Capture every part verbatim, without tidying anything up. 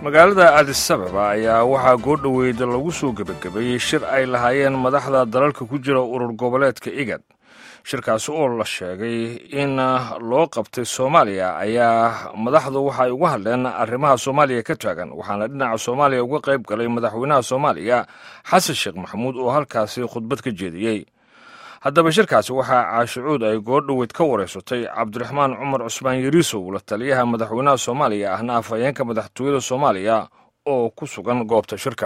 magaalada Addis Ababa ayaa waxaa goordhaweyd lagu soo gabagabeeyey shir ay lahaayeen madaxda dalalka ku jira urur goboleedka IGAD. shirkaasi oo la sheegay in loo qabtay Soomaaliya ayaa madaxdu waxay uga hadleen arrimaha Soomaaliya ka taagan, waxaana dhinaca Soomaaliya uga qayb galay madaxweynaha Soomaaliya Xasan Sheekh Maxamuud oo halkaasi khudbad ka jeediyey. haddaba shirkaasi waxaa caashucuud ay goordhaweyd ka wareysatay cabdiraxmaan cumar cusmaan yariisow, la taliyaha madaxweynaha Soomaaliya ahna afhayeenka madaxtooyada Soomaaliya oo ku sugan goobta shirka.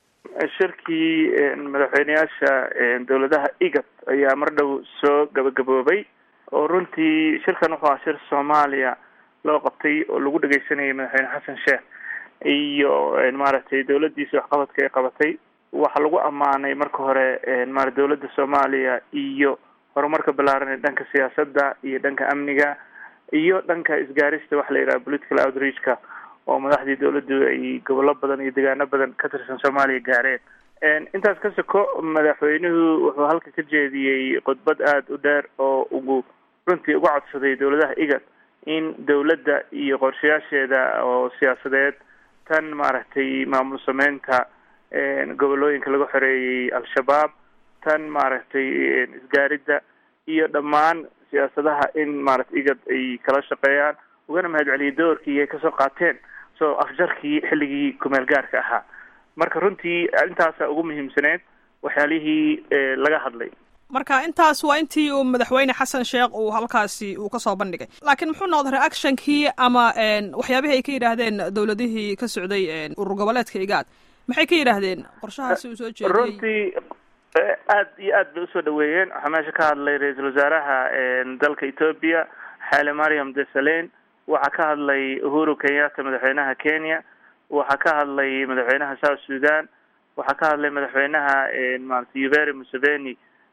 shirkii madaxweynayaasha dowladaha IGAD ayaa mar dhow soo gabagaboobay oo runtii shirkan wuxuu ahaa shir Soomaaliya loo qabtay oo lagu dhageysanayay madaxweyne Xasan Sheekh iyo maaragtay dowladdiisa waxqabadka ay qabatay. waxaa lagu ammaanay marka hore maar dowladda Soomaaliya iyo horumarka ballaaran ee dhanka siyaasadda iyo dhanka amniga iyo dhanka isgaarista wax la yiraahdo political outreach-ka oo madaxdii dowladdu ay gobollo badan iyo deegaano badan ka tirsan Soomaaliya gaareen. intaas ka soko madaxweynuhu wuxuu halka ka jeediyey khudbad aad u dheer oo ugu runtii uga codsaday dowladaha IGAD in dowladda iyo qorshayaasheeda oo siyaasadeed tan maaragtay maamul sameynta gobolooyinka lagu xoreeyay al-shabaab, tan maaragtay isgaaridda iyo dhammaan siyaasadaha in maaragtay IGAD ay kala shaqeeyaan, ugana mahadceliyay doorkii ay kasoo qaateen soo afjarkii xilligii kumeel gaarka ahaa. marka runtii intaasa ugu muhiimsaneed waxyaalihii laga hadlay. marka intaas waa intii uu madaxweyne Xasan Sheekh uu halkaasi uu ka soo bandhigay, laakiin muxuu noqday reactionkii ama waxyaabihii ay ka yiraahdeen dowladihii ka socday urur goboleedka IGAD? maxay ka yiraahdeen qorshahaasi uu soo jeediyay? runtii aad iyo aad bay usoo dhaweeyeen. waxaa meesha ka hadlay ra-iisul wasaaraha dalka Ethiopia Haile Mariam Desalegn, waxaa ka hadlay Uhuru Kenyatta madaxweynaha Kenya, waxaa ka hadlay madaxweynaha South Sudan, waxaa ka hadlay madaxweynaha maaragtay Yoweri Museveni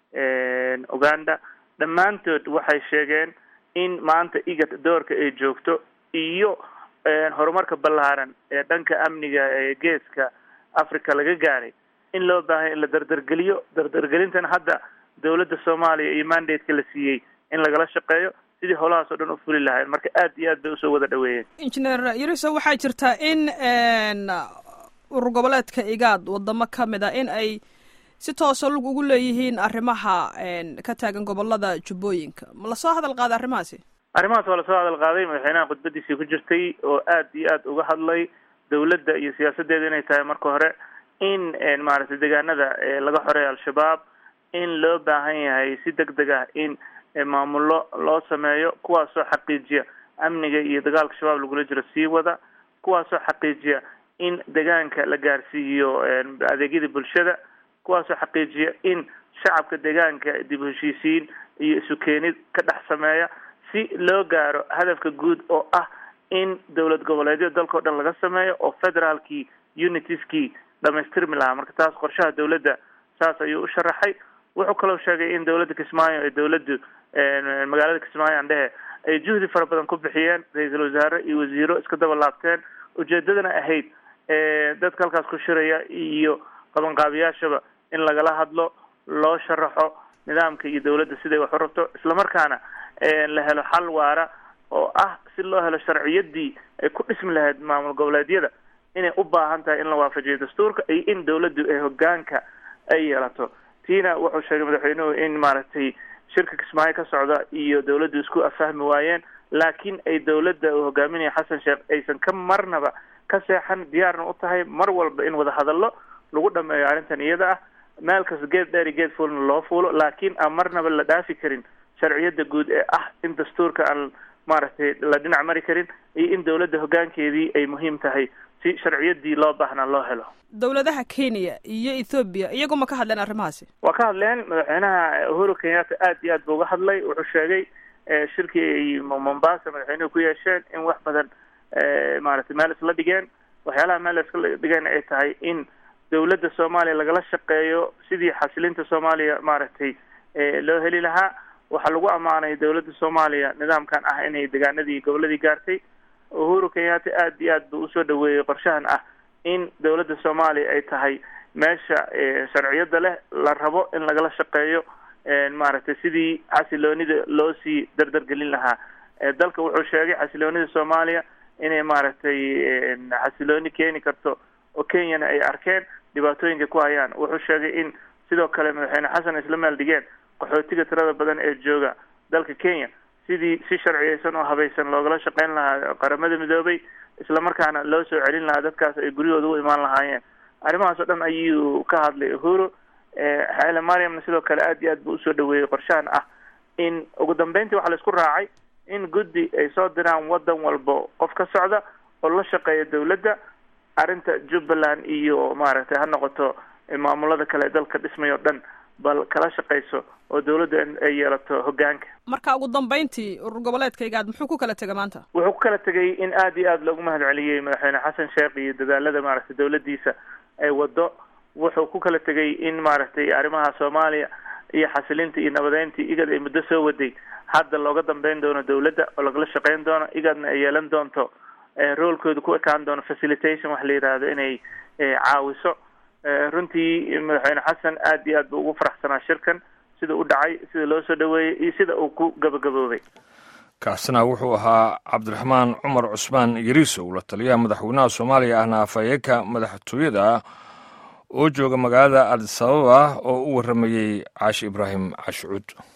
Uganda. dhammaantood waxay sheegeen in maanta IGAD doorka ay joogto iyo horumarka ballaaran ee dhanka amniga ee geeska Africa laga gaaray in loo baahay in la dardargeliyo. dardargelintan hadda dowladda Soomaaliya iyo mandate-ka la siiyey in lagala shaqeeyo sidii howlahaas oo dhan u fuli lahayn. marka aad iyo aad bay usoo wada dhaweeyeen. Engineer Yariso, waxaa jirta in urur goboleedka IGAD wadamo kamid ah in ay si toosa lug ugu leeyihiin arrimaha ka taagan gobolada jubbooyinka. ma lasoo hadal qaaday arrimahaasi? arrimahaas waa lasoo hadal qaaday. madaxweynaha khudbadiisii ku jirtay oo aad iyo aad uga hadlay dowladda iyo siyaasadeeda inay tahay marka hore in maaragtay deegaanada laga xoreeyo al-shabaab in loo baahan yahay si degdeg ah in maamulo loo sameeyo kuwaasoo xaqiijiya amniga iyo dagaalka shabaab lagula jiro sii wada, kuwaasoo xaqiijiya in deegaanka la gaarsiiyo adeegyada bulshada, kuwaasoo xaqiijiya in shacabka deegaanka dib u heshiisiin iyo isu keenid ka dhex sameeya si loo gaaro hadafka guud oo ah in dowlad goboleedyo dalka oo dhan laga sameeyo oo federaalkii unitieskii dhamaystirmi lahaa. marka taas qorshaha dowladda saas ayuu u sharaxay. wuxuu kaloo sheegay in dowladda Kismaayo ee dowladdu magaalada Kismaayo andhehe ay juhdi fara badan ku bixiyeen, ra-iisul wasaare iyo wasiiro iska daba laabteen, ujeedadana ahayd dadka halkaas ku shiraya iyo qabanqaabiyaashaba in lagala hadlo, loo sharaxo nidaamka iyo dowladda siday wax u rabto, islamarkaana la helo xal waara oo ah si loo helo sharciyadii ay ku dhismi lahayd maamul goboleedyada inay u baahan tahay in la waafajiyo dastuurka iyo in dowladdu ay hogaanka ay yeelato. tiina wuxuu sheegay madaxweynuhu in maaragtay shirka Kismaayo ka socda iyo dowladdu isku afahmi waayeen, laakiin ay dowladda uu hogaaminayo Xasan Sheekh aysan ka marnaba ka seexan, diyaarna u tahay mar walba in wada hadallo lagu dhameeyo arrintan iyada ah, meel kasta geed dheer iyo geed fuulna loo fuulo, laakiin aan marnaba la dhaafi karin sharciyada guud ee ah in dastuurka aan maaragtay la dhinac mari karin iyo in dowladda hogaankeedii ay muhiim tahay si sharciyadii loo baahnaa loo helo. dowladaha Kenya iyo Ethiopia iyagu ma ka hadleen arrimahaasi? waa ka hadleen. madaxweynaha Uhuru Kenyatta aad iyo aad buu uga hadlay. wuxuu sheegay shirkii ay Mombasa madaxweynuhu ku yeesheen in wax badan maaragtay meel isla dhigeen. waxyaalaha meel isla dhigeen ay tahay in dowladda Soomaaliya lagala shaqeeyo sidii xasilinta Soomaaliya maaragtay loo heli lahaa. waxaa lagu ammaanay dowladda Soomaaliya nidaamkan ah inay deegaanadii goboladii gaartay. Uhuru Kenyatta aad iyo aad buu usoo dhaweeyey qorshahan ah in dowladda Soomaaliya ay tahay meesha sharciyada leh la rabo in lagala shaqeeyo maaragtay sidii xasiloonida loo sii dardargelin lahaa. dalka wuxuu sheegay xasiloonida Soomaaliya inay maaragtay xasilooni keeni karto oo kenyana ay arkeen dhibaatooyinka ku hayaan. wuxuu sheegay in sidoo kale madaxweyne xasan isla maaldhigeen qaxootiga tirada badan ee jooga dalka Kenya sidii si sharciyeysan oo habaysan loogala shaqeyn lahaa qaramada midoobay isla markaana loo soo celin lahaa dadkaas ay guryahooda u imaan lahaayeen. arrimahaas oo dhan ayuu ka hadlay Uhuru. Haile Mariam sidoo kale aad iyo aad buu usoo dhaweeyay qorshahan ah in ugu dambeyntii waxa la isku raacay in guddi ay soo diraan wadan walbo qof ka socda oo la shaqeeya dawladda arrinta Jubbaland iyo maaragtay ha noqoto maamulada kale dalka dhismayo dhan bal kala shaqeyso oo dawladda ay yeelato hoggaanka. marka ugu dambeyntii urur goboleedka Igaad muxuu ku kala tagay maanta? wuxuu ku kala tagay in aad iyo aad loogu mahadceliyay madaxweyne xasan sheekh iyo dadaalada maaragtay dawladdiisa ay wado. wuxuu ku kala tagay in maaragtay arrimaha Soomaaliya iyo xasilinta iyo nabadeynta Igaad ay muddo soo waday hadda looga dambeyn doono dawladda oo lagala shaqeyn doono Igaadna ay yeelan doonto roolkooda ku ekaan doono facilitation wax la yiraahdo inay caawiso. runtii madaxweyne xasan aad iyo aad buu ugu faraxsanaa shirkan sida u dhacay sida loo soo dhaweeyay iyo sida uu ku gabagaboobay. kaasina wuxuu ahaa cabdiraxmaan cumar cusmaan yariisow la taliyaha madaxweynaha Soomaaliya ahna afhayeenka madaxtooyada oo jooga magaalada Addis Ababa oo u waramayay Caashi Ibraahim Cashuud.